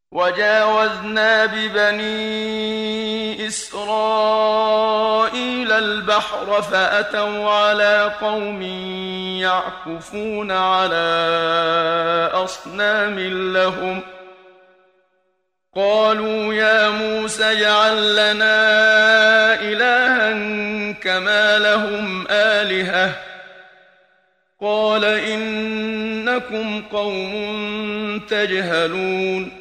وجاوزنا ببني إسرائيل البحر فأتوا على قوم يعكفون على أصنام لهم قالوا يا موسى اجعل لنا إلها كما لهم آلهة قال إنكم قوم تجهلون